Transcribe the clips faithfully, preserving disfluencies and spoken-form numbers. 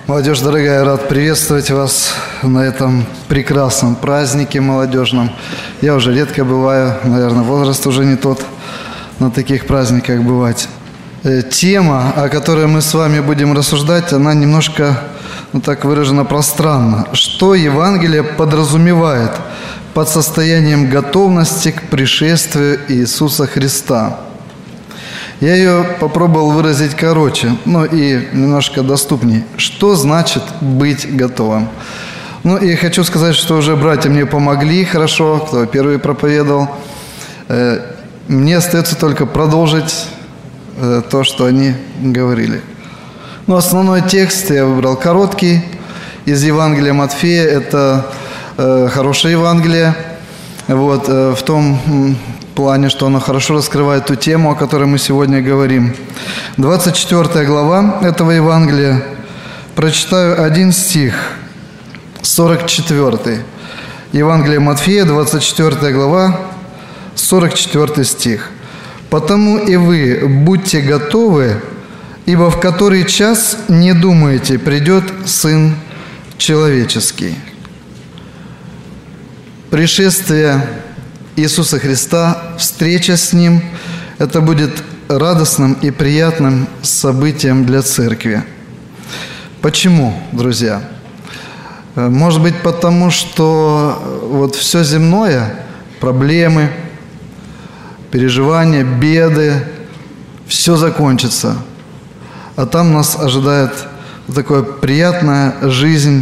Молодежь дорогая, рад приветствовать вас на этом прекрасном празднике молодежном. Я уже редко бываю, наверное, возраст уже не тот на таких праздниках бывать. Тема, о которой мы с вами будем рассуждать, она немножко, ну так выражена, пространно. Что Евангелие подразумевает под состоянием готовности к пришествию Иисуса Христа? Я ее попробовал выразить короче, ну и немножко доступнее. Что значит быть готовым? Ну и хочу сказать, что уже братья мне помогли хорошо, кто первый проповедовал. Мне остается только продолжить то, что они говорили. Ну, основной текст я выбрал короткий из Евангелия Матфея. Это э, хорошее Евангелие. Вот, э, в том плане, что оно хорошо раскрывает ту тему, о которой мы сегодня говорим. двадцать четвёртая глава этого Евангелия. Прочитаю один стих, сорок четвёртый. Евангелие Матфея, двадцать четвёртая глава, сорок четвёртый стих. «Потому и вы будьте готовы, ибо в который час, не думаете, придет Сын Человеческий». Пришествие Иисуса Христа, встреча с Ним – это будет радостным и приятным событием для церкви. Почему, друзья? Может быть, потому что вот все земное, проблемы, переживания, беды, все закончится. А там нас ожидает такая приятная жизнь.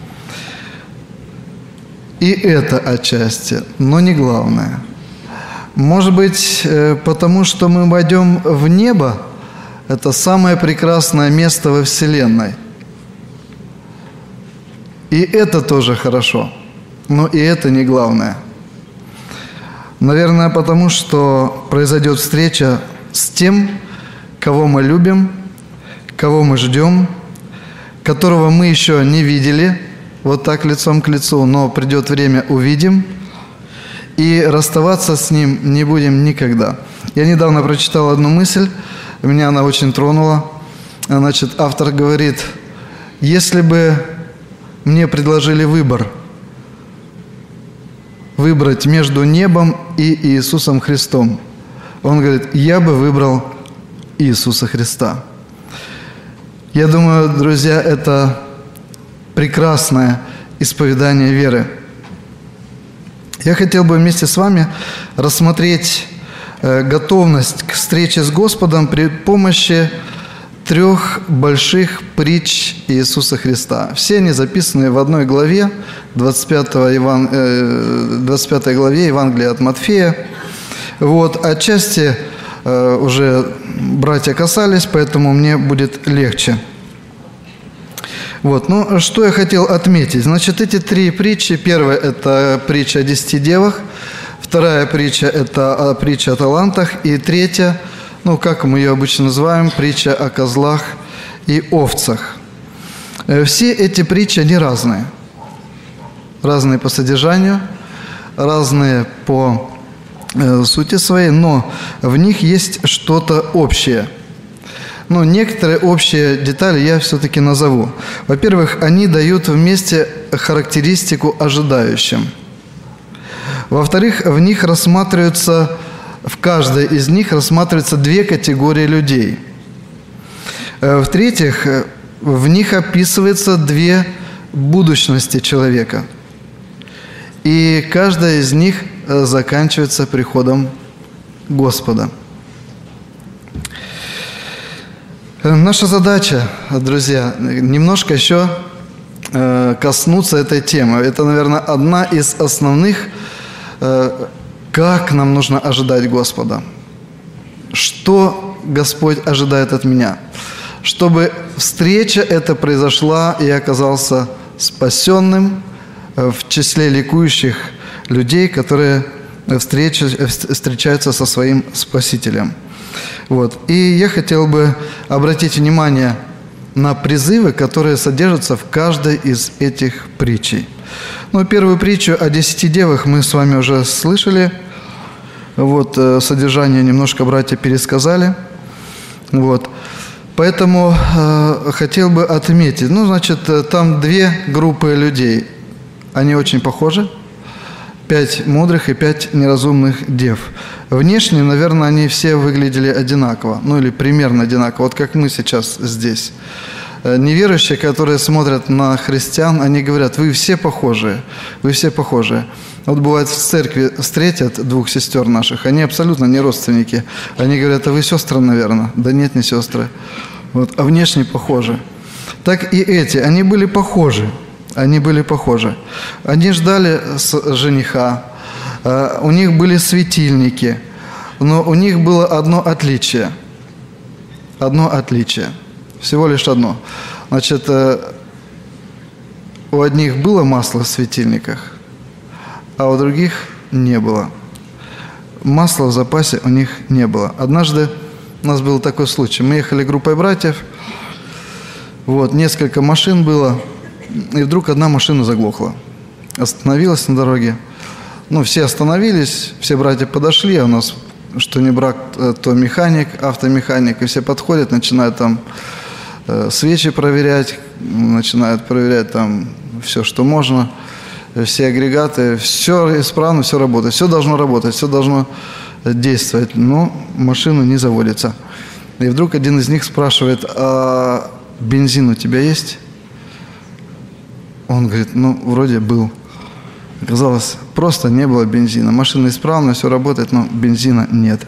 И это отчасти, но не главное. Может быть, потому что мы войдем в небо, это самое прекрасное место во Вселенной. И это тоже хорошо, но и это не главное. Наверное, потому что произойдет встреча с тем, кого мы любим, кого мы ждем, которого мы еще не видели, вот так лицом к лицу, но придет время, увидим, и расставаться с ним не будем никогда. Я недавно прочитал одну мысль, меня она очень тронула. Значит, автор говорит: если бы мне предложили выбор, выбрать между небом и Иисусом Христом, он говорит, я бы выбрал Иисуса Христа. Я думаю, друзья, это прекрасное исповедание веры. Я хотел бы вместе с вами рассмотреть э, готовность к встрече с Господом при помощи трех больших притч Иисуса Христа. Все они записаны в одной главе, двадцать пятой Еван... э, двадцать пятой главе Евангелия от Матфея. Вот, отчасти э, уже братья касались, поэтому мне будет легче. Вот, ну, что я хотел отметить. Значит, эти три притчи. Первая – это притча о десяти девах. Вторая притча – это притча о талантах. И третья, ну, как мы ее обычно называем, притча о козлах и овцах. Все эти притчи, они разные. Разные по содержанию, разные по э, сути своей, но в них есть что-то общее. Но некоторые общие детали я все-таки назову. Во-первых, они дают вместе характеристику ожидающим. Во-вторых, в них рассматриваются, в каждой из них рассматриваются две категории людей. В-третьих, в них описываются две будущности человека. И каждая из них заканчивается приходом Господа. Наша задача, друзья, немножко еще э, коснуться этой темы. Это, наверное, одна из основных, э, как нам нужно ожидать Господа. Что Господь ожидает от меня? Чтобы встреча эта произошла, и я оказался спасенным э, в числе ликующих людей, которые встреч, встречаются со своим Спасителем. Вот. И я хотел бы обратить внимание на призывы, которые содержатся в каждой из этих притчей. Ну, первую притчу о десяти девах мы с вами уже слышали. Вот, содержание немножко братья пересказали. Вот. Поэтому э, хотел бы отметить, ну, значит, там две группы людей. Они очень похожи. Пять мудрых и пять неразумных дев. Внешне, наверное, они все выглядели одинаково, ну или примерно одинаково, вот как мы сейчас здесь. Неверующие, которые смотрят на христиан, они говорят: вы все похожие, вы все похожие. Вот бывает в церкви встретят двух сестер наших, они абсолютно не родственники. Они говорят: а вы сестры, наверное? Да нет, не сестры. Вот, а внешне похожи. Так и эти, они были похожи. Они были похожи. Они ждали жениха, у них были светильники, но у них было одно отличие. Одно отличие. Всего лишь одно. Значит, у одних было масло в светильниках, а у других не было. Масла в запасе у них не было. Однажды у нас был такой случай. Мы ехали группой братьев, вот, несколько машин было, и вдруг одна машина заглохла. Остановилась на дороге. Ну, все остановились, все братья подошли, а у нас, что не брак, то механик, автомеханик, и все подходят, начинают там э, свечи проверять, начинают проверять там все, что можно, все агрегаты, все исправно, все работает, все должно работать, все должно действовать, но машина не заводится. И вдруг один из них спрашивает: а бензин у тебя есть? Он говорит: ну, вроде был. Оказалось, просто не было бензина. Машина исправна, все работает, но бензина нет.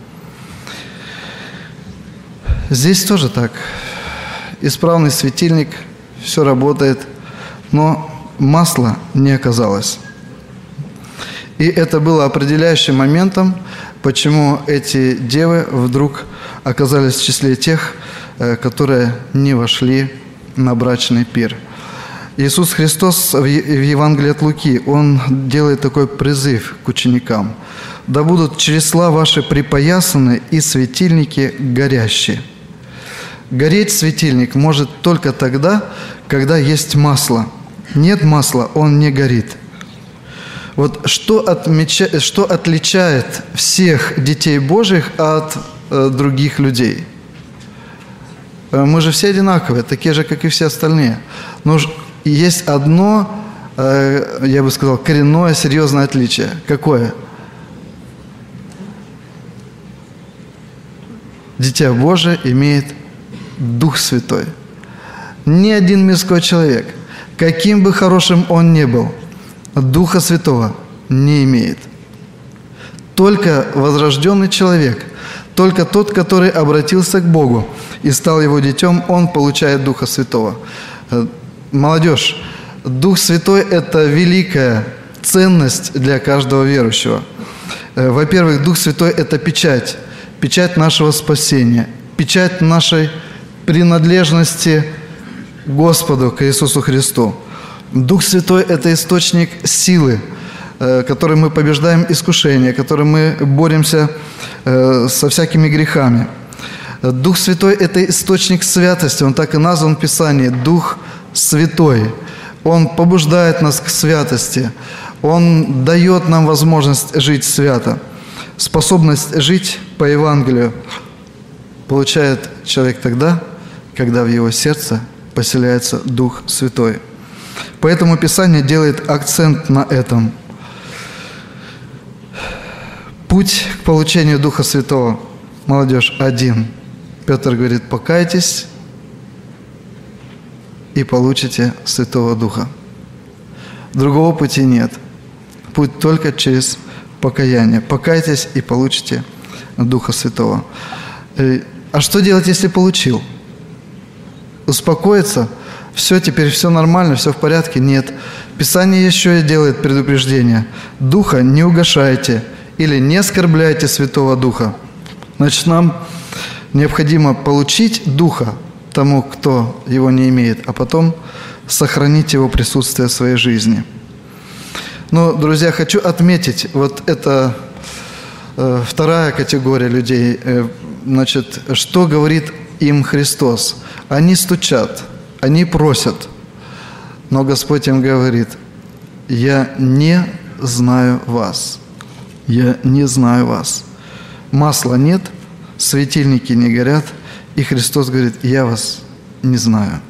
Здесь тоже так. Исправный светильник, все работает, но масла не оказалось. И это было определяющим моментом, почему эти девы вдруг оказались в числе тех, которые не вошли на брачный пир. Иисус Христос в Евангелии от Луки, Он делает такой призыв к ученикам: «Да будут чресла ваши припоясаны и светильники горящие». Гореть светильник может только тогда, когда есть масло. Нет масла, он не горит. Вот что, отмеча... что отличает всех детей Божьих от э, других людей? Мы же все одинаковые, такие же, как и все остальные. Но есть одно, э, я бы сказал, коренное, серьезное отличие. Какое? Дитя Божие имеет Дух Святой. Ни один мирской человек, каким бы хорошим он ни был, Духа Святого не имеет. Только возрожденный человек, только тот, который обратился к Богу и стал Его детем, он получает Духа Святого. Молодежь, Дух Святой – это великая ценность для каждого верующего. Во-первых, Дух Святой – это печать, печать нашего спасения, печать нашей принадлежности к Господу, к Иисусу Христу. Дух Святой – это источник силы, которым мы побеждаем искушения, которым мы боремся со всякими грехами. Дух Святой – это источник святости, он так и назван в Писании – Дух Святой. Он побуждает нас к святости, Он дает нам возможность жить свято. Способность жить по Евангелию получает человек тогда, когда в его сердце поселяется Дух Святой. Поэтому Писание делает акцент на этом. Путь к получению Духа Святого, молодежь, один. Петр говорит: покайтесь и получите Святого Духа. Другого пути нет. Путь только через покаяние. Покайтесь и получите Духа Святого. А что делать, если получил? Успокоиться? Все, теперь все нормально, все в порядке? Нет. Писание еще делает предупреждение. Духа не угашайте или не оскорбляйте Святого Духа. Значит, нам необходимо получить Духа тому, кто его не имеет, а потом сохранить его присутствие в своей жизни. Но, друзья, хочу отметить, вот это э, вторая категория людей. Э, значит, что говорит им Христос? Они стучат, они просят, но Господь им говорит: «Я не знаю вас, я не знаю вас». Масла нет, светильники не горят, И Христос говорит: «Я вас не знаю».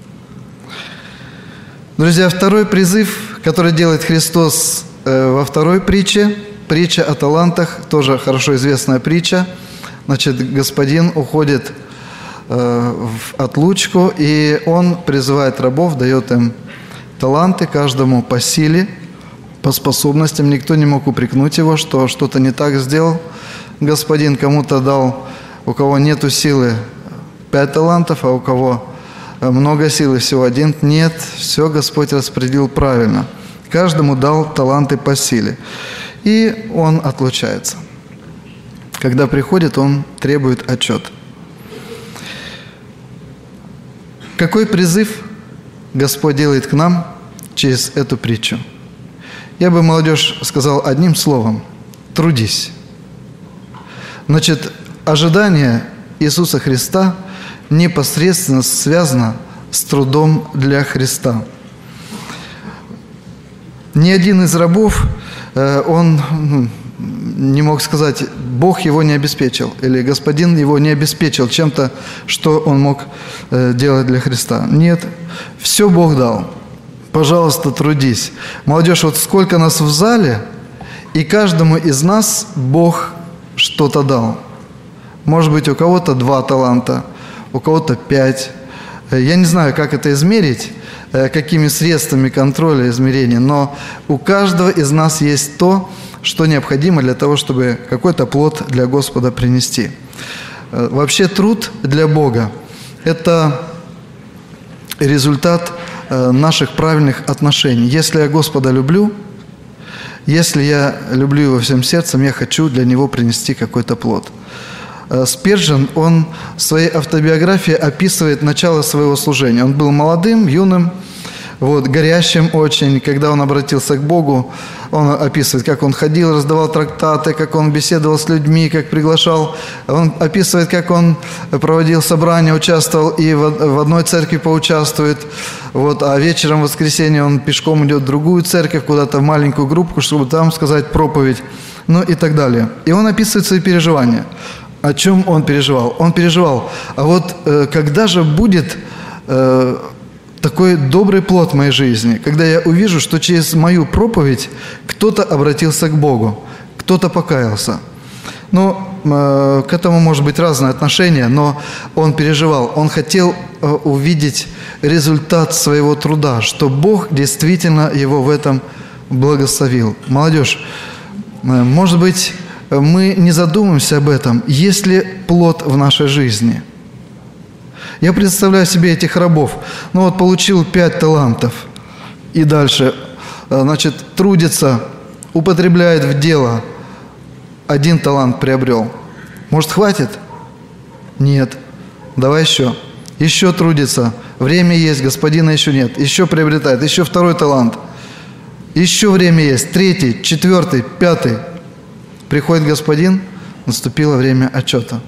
Друзья, второй призыв, который делает Христос э, во второй притче, притча о талантах, тоже хорошо известная притча. Значит, господин уходит э, в отлучку, и он призывает рабов, дает им таланты, каждому по силе, по способностям. Никто не мог упрекнуть его, что что-то не так сделал. Господин кому-то дал, у кого нету силы, пять талантов, а у кого много силы, всего один. Нет, все Господь распределил правильно. Каждому дал таланты по силе. И он отлучается. Когда приходит, он требует отчет. Какой призыв Господь делает к нам через эту притчу? Я бы, молодежь, сказал одним словом: трудись. Значит, ожидание Иисуса Христа непосредственно связано с трудом для Христа. Ни один из рабов, он не мог сказать: Бог его не обеспечил, или Господин его не обеспечил чем-то, что он мог делать для Христа. Нет, все Бог дал. Пожалуйста, трудись. Молодежь, вот сколько нас в зале, и каждому из нас Бог что-то дал. Может быть, у кого-то два таланта, у кого-то пять. Я не знаю, как это измерить, какими средствами контроля измерения, но у каждого из нас есть то, что необходимо для того, чтобы какой-то плод для Господа принести. Вообще труд для Бога – это результат наших правильных отношений. Если я Господа люблю, если я люблю Его всем сердцем, я хочу для Него принести какой-то плод. Спержен, он в своей автобиографии описывает начало своего служения. Он был молодым, юным, вот, горящим очень. Когда он обратился к Богу, он описывает, как он ходил, раздавал трактаты, как он беседовал с людьми, как приглашал. Он описывает, как он проводил собрания, участвовал и в одной церкви поучаствует. Вот, а вечером в воскресенье он пешком идет в другую церковь, куда-то в маленькую группу, чтобы там сказать проповедь, ну и так далее. И он описывает свои переживания. О чем он переживал? Он переживал: а вот э, когда же будет э, такой добрый плод в моей жизни, когда я увижу, что через мою проповедь кто-то обратился к Богу, кто-то покаялся. Ну, э, к этому может быть разное отношение, но он переживал, он хотел э, увидеть результат своего труда, что Бог действительно его в этом благословил. Молодежь, э, может быть, мы не задумываемся об этом, есть ли плод в нашей жизни. Я представляю себе этих рабов. Ну вот получил пять талантов и дальше, значит, трудится, употребляет в дело, один талант приобрел. Может, хватит? Нет. Давай еще. Еще трудится. Время есть, господина еще нет. Еще приобретает, еще второй талант. Еще время есть, третий, четвертый, пятый. Приходит господин, наступило время отчета.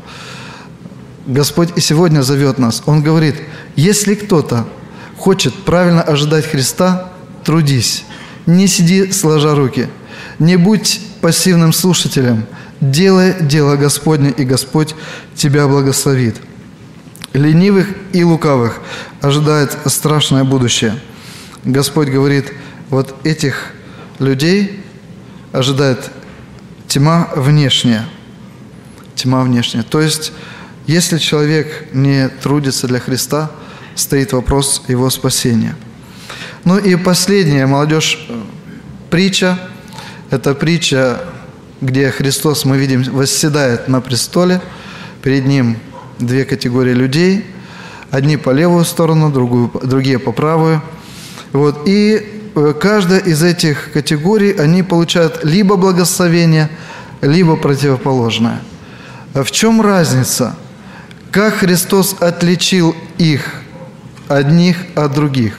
Господь и сегодня зовет нас. Он говорит: если кто-то хочет правильно ожидать Христа, трудись. Не сиди сложа руки. Не будь пассивным слушателем. Делай дело Господне, и Господь тебя благословит. Ленивых и лукавых ожидает страшное будущее. Господь говорит: вот этих людей ожидает тьма внешняя. Тьма внешняя. То есть, если человек не трудится для Христа, стоит вопрос его спасения. Ну и последняя, молодежь, притча. Это притча, где Христос, мы видим, восседает на престоле. Перед Ним две категории людей. Одни по левую сторону, другую, другие по правую. Вот. И каждая из этих категорий, они получают либо благословение, либо противоположное. В чем разница? Как Христос отличил их, одних от других?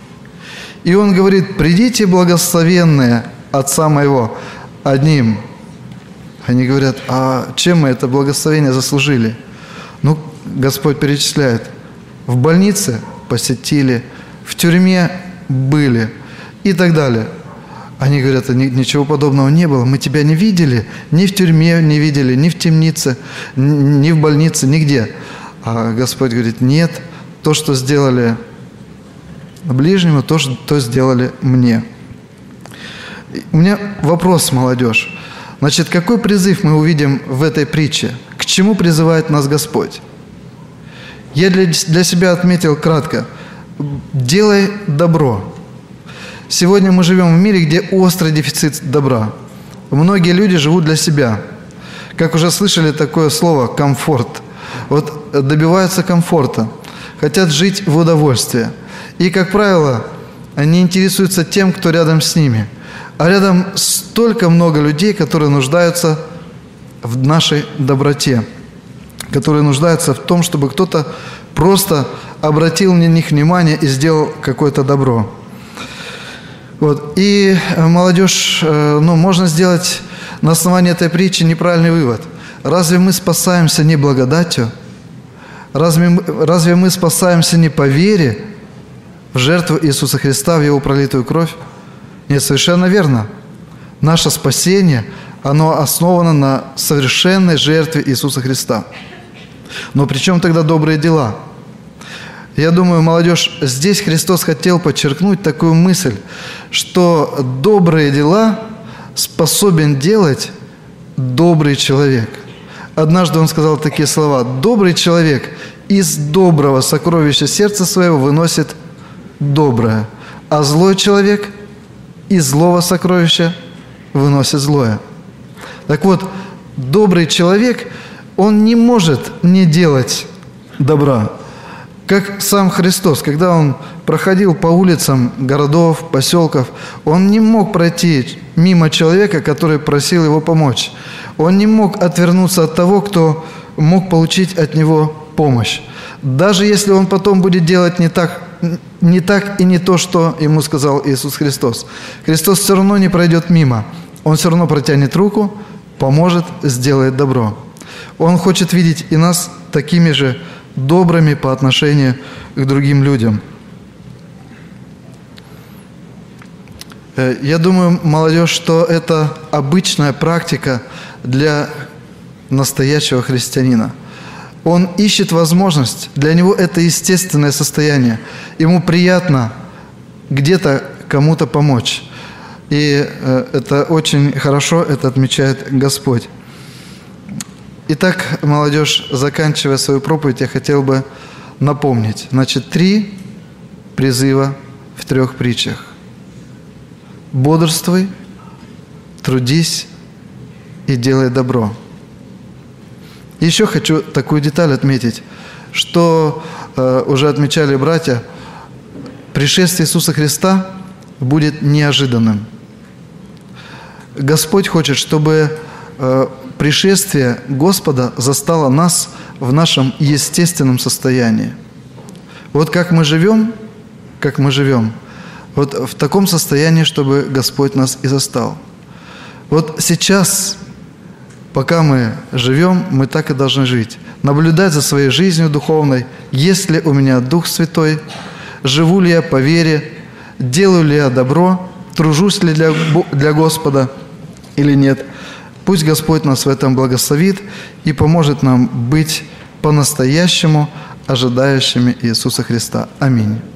И Он говорит: придите, благословенные Отца Моего, одним. Они говорят: а чем мы это благословение заслужили? Ну, Господь перечисляет: в больнице посетили, в тюрьме были и так далее. Они говорят: ничего подобного не было, мы тебя не видели, ни в тюрьме не видели, ни в темнице, ни в больнице, нигде. А Господь говорит: нет, то, что сделали ближнему, то, что сделали мне. У меня вопрос, молодежь. Значит, какой призыв мы увидим в этой притче? К чему призывает нас Господь? Я для, для себя отметил кратко: делай добро. Сегодня мы живем в мире, где острый дефицит добра. Многие люди живут для себя. Как уже слышали такое слово «комфорт». Вот добиваются комфорта, хотят жить в удовольствии. И, как правило, они интересуются тем, кто рядом с ними. А рядом столько много людей, которые нуждаются в нашей доброте, которые нуждаются в том, чтобы кто-то просто обратил на них внимание и сделал какое-то добро. Вот. И, молодежь, ну, можно сделать на основании этой притчи неправильный вывод. Разве мы спасаемся не благодатью? Разве мы, разве мы спасаемся не по вере в жертву Иисуса Христа, в Его пролитую кровь? Нет, совершенно верно. Наше спасение, оно основано на совершенной жертве Иисуса Христа. Но при чем тогда добрые дела? Я думаю, молодежь, здесь Христос хотел подчеркнуть такую мысль, что добрые дела способен делать добрый человек. Однажды он сказал такие слова: «Добрый человек из доброго сокровища сердца своего выносит доброе, а злой человек из злого сокровища выносит злое». Так вот, добрый человек, он не может не делать добра. Как сам Христос, когда Он проходил по улицам городов, поселков, Он не мог пройти мимо человека, который просил Его помочь. Он не мог отвернуться от того, кто мог получить от Него помощь. Даже если он потом будет делать не так, не так и не то, что Ему сказал Иисус Христос. Христос все равно не пройдет мимо. Он все равно протянет руку, поможет, сделает добро. Он хочет видеть и нас такими же добрыми по отношению к другим людям. Я думаю, молодежь, что это обычная практика для настоящего христианина. Он ищет возможность, для него это естественное состояние. Ему приятно где-то кому-то помочь. И это очень хорошо, это отмечает Господь. Итак, молодежь, заканчивая свою проповедь, я хотел бы напомнить. Значит, три призыва в трех притчах. Бодрствуй, трудись и делай добро. Еще хочу такую деталь отметить, что э, уже отмечали братья, пришествие Иисуса Христа будет неожиданным. Господь хочет, чтобы э, пришествие Господа застало нас в нашем естественном состоянии. Вот как мы живем, как мы живем, вот в таком состоянии, чтобы Господь нас и застал. Вот сейчас, пока мы живем, мы так и должны жить. Наблюдать за своей жизнью духовной, есть ли у меня Дух Святой, живу ли я по вере, делаю ли я добро, тружусь ли для, для Господа или нет. Пусть Господь нас в этом благословит и поможет нам быть по-настоящему ожидающими Иисуса Христа. Аминь.